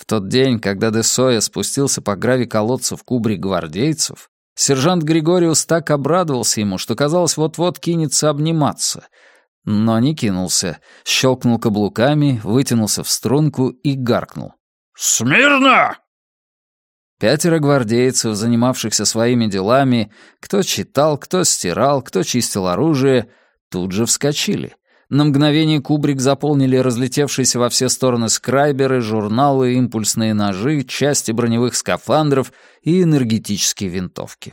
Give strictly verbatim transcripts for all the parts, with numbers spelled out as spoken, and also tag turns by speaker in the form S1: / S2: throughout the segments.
S1: тот день, когда де Соя спустился по гравий-колодцу в кубрик гвардейцев, сержант Григориус так обрадовался ему, что, казалось, вот-вот кинется обниматься. Но не кинулся, щелкнул каблуками, вытянулся в струнку и гаркнул. «Смирно!» Пятеро гвардейцев, занимавшихся своими делами, кто читал, кто стирал, кто чистил оружие, тут же вскочили. На мгновение кубрик заполнили разлетевшиеся во все стороны скрайберы, журналы, импульсные ножи, части броневых скафандров и энергетические винтовки.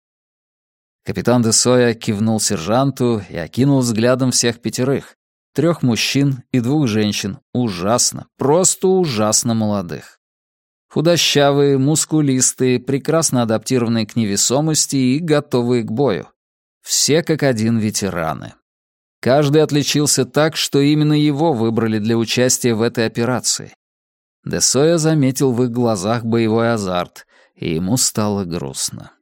S1: Капитан де Соя кивнул сержанту и окинул взглядом всех пятерых. Трех мужчин и двух женщин, ужасно, просто ужасно молодых. Худощавые, мускулистые, прекрасно адаптированные к невесомости и готовые к бою. Все как один ветераны. Каждый отличился так, что именно его выбрали для участия в этой операции. Де Соя заметил в их глазах боевой азарт, и ему стало грустно.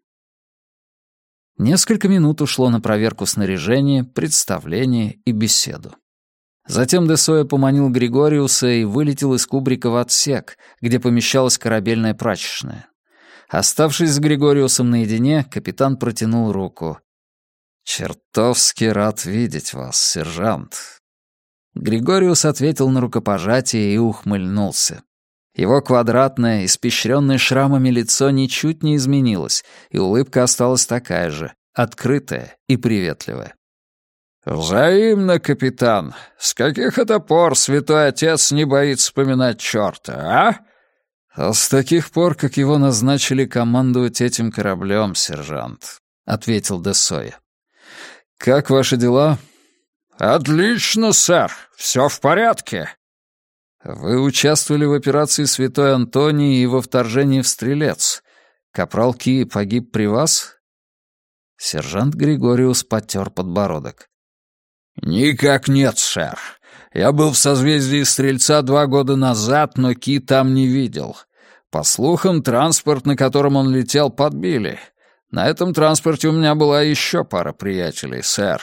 S1: Несколько минут ушло на проверку снаряжения, представление и беседу. Затем де Соя поманил Григориуса и вылетел из кубрика в отсек, где помещалась корабельная прачечная. Оставшись с Григориусом наедине, капитан протянул руку. «Чертовски рад видеть вас, сержант». Григориус ответил на рукопожатие и ухмыльнулся. Его квадратное, испещренное шрамами лицо ничуть не изменилось, и улыбка осталась такая же, открытая и приветливая. «Взаимно, капитан. С каких это пор святой отец не боится вспоминать черта, а?» «А с таких пор, как его назначили командовать этим кораблем, сержант», — ответил де Соя. «Как ваши дела?» «Отлично, сэр. Все в порядке». «Вы участвовали в операции Святой Антоний и во вторжении в Стрелец. Капрал Ки погиб при вас?» Сержант Григориус потер подбородок. «Никак нет, сэр. Я был в созвездии Стрельца два года назад, но Ки там не видел. По слухам, транспорт, на котором он летел, подбили. На этом транспорте у меня была еще пара приятелей, сэр».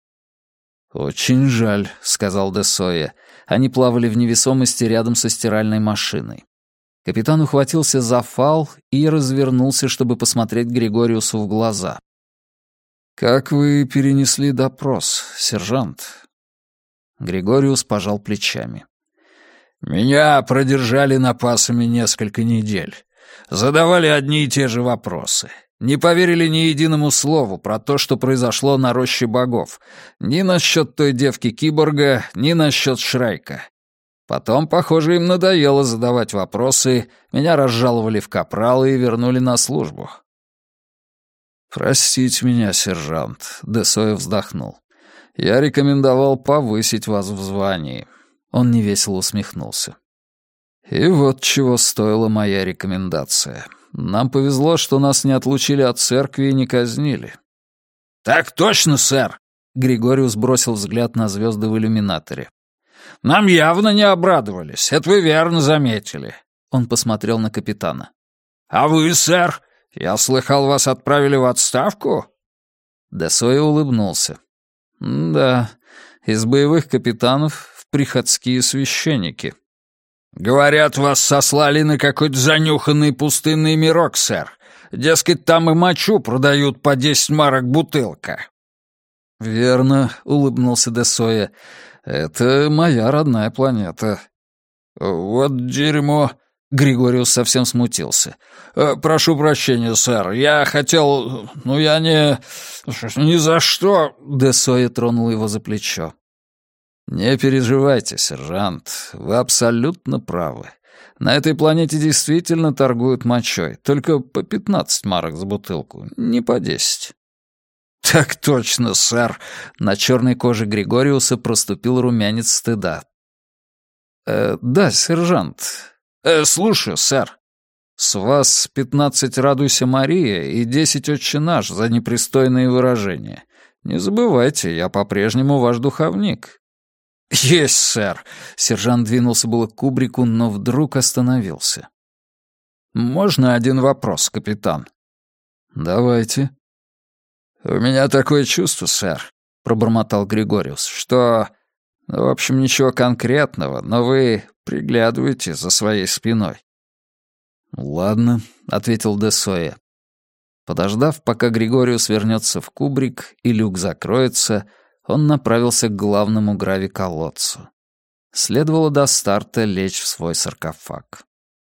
S1: «Очень жаль», — сказал де Соя. Они плавали в невесомости рядом со стиральной машиной. Капитан ухватился за фал и развернулся, чтобы посмотреть Григориусу в глаза. «Как вы перенесли допрос, сержант?» Григориус пожал плечами. «Меня продержали напасами несколько недель. Задавали одни и те же вопросы. Не поверили ни единому слову про то, что произошло на роще богов. Ни насчет той девки-киборга, ни насчет Шрайка. Потом, похоже, им надоело задавать вопросы, меня разжаловали в капралы и вернули на службу». «Простите меня, сержант», — де Соя вздохнул. «Я рекомендовал повысить вас в звании». Он невесело усмехнулся. «И вот чего стоила моя рекомендация. Нам повезло, что нас не отлучили от церкви и не казнили». «Так точно, сэр!» — Григориус бросил взгляд на звезды в иллюминаторе. «Нам явно не обрадовались, это вы верно заметили». Он посмотрел на капитана. «А вы, сэр? Я слыхал, вас отправили в отставку?» де Соя улыбнулся. «Да, из боевых капитанов в приходские священники». «Говорят, вас сослали на какой-то занюханный пустынный мирок, сэр. Дескать, там и мочу продают по десять марок бутылка». «Верно», — улыбнулся де Соя. «Это моя родная планета». «Вот дерьмо», — Григориус совсем смутился. «Прошу прощения, сэр, я хотел... Ну, я не... Ни за что...» Де Соя тронул его за плечо. «Не переживайте, сержант, вы абсолютно правы. На этой планете действительно торгуют мочой, только по пятнадцать марок за бутылку, не по десять». «Так точно, сэр!» На черной коже Григориуса проступил румянец стыда. «Э, да, сержант. Э, слушаю, сэр. С вас пятнадцать «Радуйся, Мария» и десять «Отче наш» за непристойные выражения. Не забывайте, я по-прежнему ваш духовник». «Есть, сэр!» Сержант двинулся было к кубрику, но вдруг остановился. «Можно один вопрос, капитан?» «Давайте». «У меня такое чувство, сэр», — пробормотал Григориус, «что... В общем, ничего конкретного, но вы приглядываете за своей спиной». «Ладно», — ответил де Сойя. Подождав, пока Григориус вернется в кубрик и люк закроется, он направился к главному гравиколодцу. Следовало до старта лечь в свой саркофаг.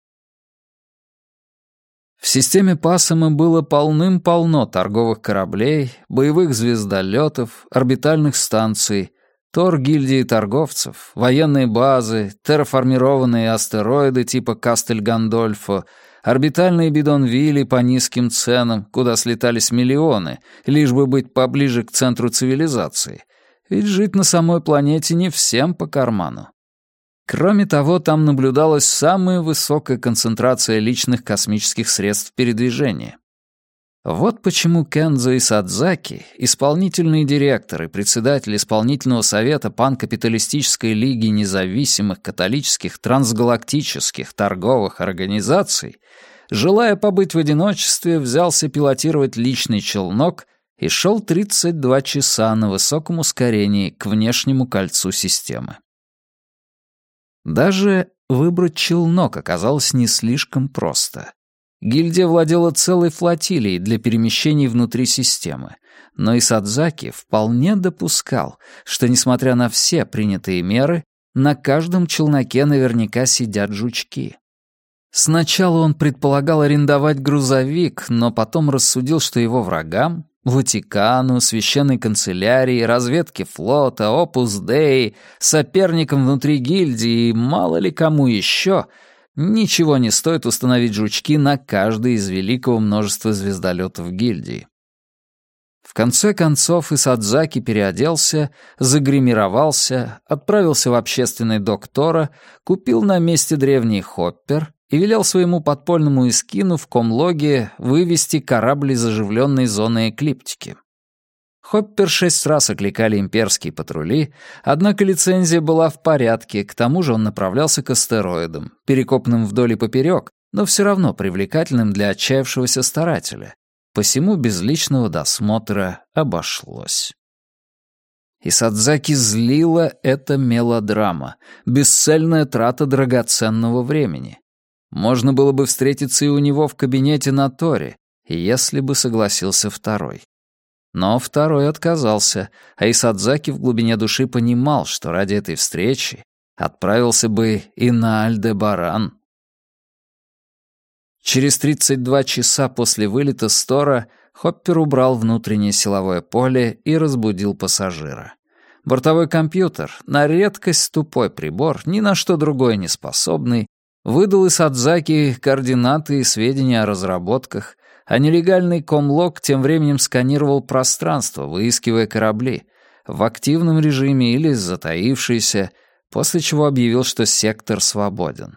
S1: В системе Пассама было полным-полно торговых кораблей, боевых звездолетов, орбитальных станций, тор-гильдии торговцев, военные базы, терраформированные астероиды типа Кастель-Гандольфо, орбитальные бидонвилли по низким ценам, куда слетались миллионы, лишь бы быть поближе к центру цивилизации. Ведь жить на самой планете не всем по карману. Кроме того, там наблюдалась самая высокая концентрация личных космических средств передвижения. Вот почему Кензо Исадзаки, исполнительный директор и председатель исполнительного совета Панкапиталистической лиги независимых католических трансгалактических торговых организаций, желая побыть в одиночестве, взялся пилотировать личный челнок и шел тридцать два часа на высоком ускорении к внешнему кольцу системы. Даже выбрать челнок оказалось не слишком просто. Гильдия владела целой флотилией для перемещений внутри системы, но Исадзаки вполне допускал, что, несмотря на все принятые меры, на каждом челноке наверняка сидят жучки. Сначала он предполагал арендовать грузовик, но потом рассудил, что его врагам, Ватикану, священной канцелярии, разведке флота, Опус Дей, соперникам внутри гильдии и мало ли кому еще, ничего не стоит установить жучки на каждый из великого множества звездолетов гильдии. В конце концов Исадзаки переоделся, загримировался, отправился в общественный док Тора, купил на месте древний хоппер и велел своему подпольному эскину в комлоге вывести корабль из оживленной зоны эклиптики. Хоппер шесть раз окликали имперские патрули, однако лицензия была в порядке, к тому же он направлялся к астероидам, перекопанным вдоль и поперек, но все равно привлекательным для отчаявшегося старателя. Посему без личного досмотра обошлось. Исадзаки злила эта мелодрама, бесцельная трата драгоценного времени. Можно было бы встретиться и у него в кабинете на Торе, если бы согласился второй. Но второй отказался, а Исадзаки в глубине души понимал, что ради этой встречи отправился бы и на Альдебаран. Через тридцать два часа после вылета с Тора Хоппер убрал внутреннее силовое поле и разбудил пассажира. Бортовой компьютер, на редкость тупой прибор, ни на что другое не способный, выдал Исадзаки координаты и сведения о разработках, а нелегальный комлог тем временем сканировал пространство, выискивая корабли, в активном режиме или затаившиеся, после чего объявил, что сектор свободен.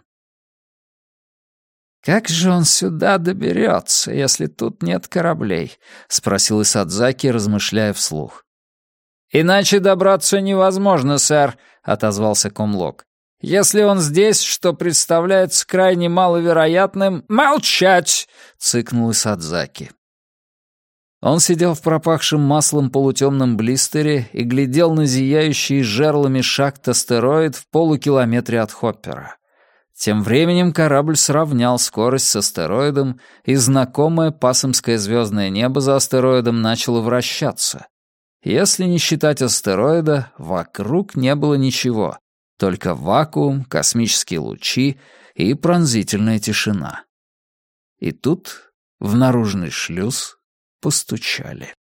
S1: «Как же он сюда доберется, если тут нет кораблей?» — спросил Исадзаки, размышляя вслух. «Иначе добраться невозможно, сэр», — отозвался комлог. «Если он здесь, что представляется крайне маловероятным...» «Молчать!» — цыкнул Исадзаки. Он сидел в пропахшем маслом полутемном блистере и глядел на зияющий жерлами шахт астероид в полукилометре от Хоппера. Тем временем корабль сравнял скорость с астероидом, и знакомое пассамское звездное небо за астероидом начало вращаться. Если не считать астероида, вокруг не было ничего. Только вакуум, космические лучи и пронзительная тишина. И тут в наружный шлюз постучали.